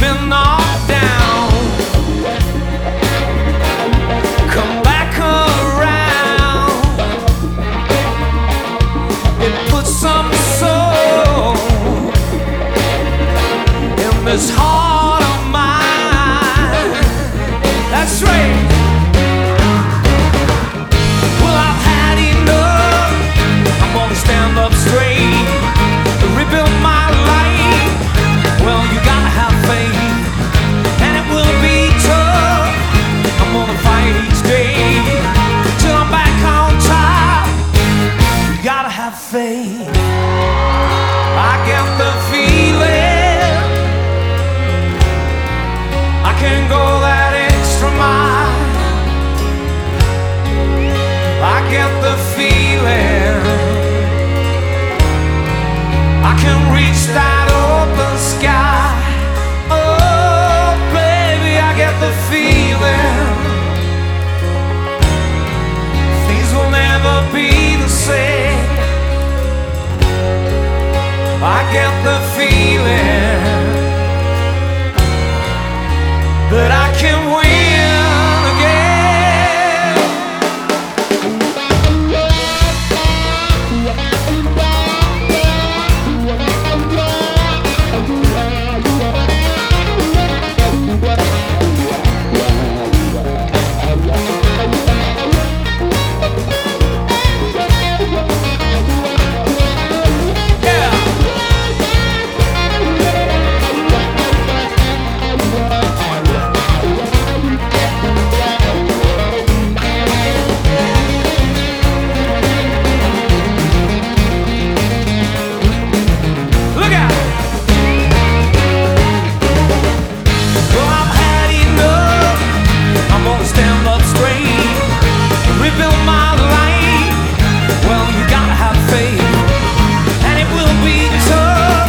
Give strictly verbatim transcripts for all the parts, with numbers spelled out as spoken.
been knocked down, come back around. It puts some soul in this heart of mine. That's right. Well, I've had enough. I'm gonna stand up straight, rebuild my life. Well, you gotta have faith, and it will be tough. I'm gonna fight each day till I'm back on top. You gotta have faith. I get the feeling I can go that extra mile. I get the feeling I can reach that open sky. Oh, baby, I get the feeling things will never be the same. I get the feeling that I can win again.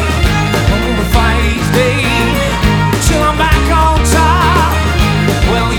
Well,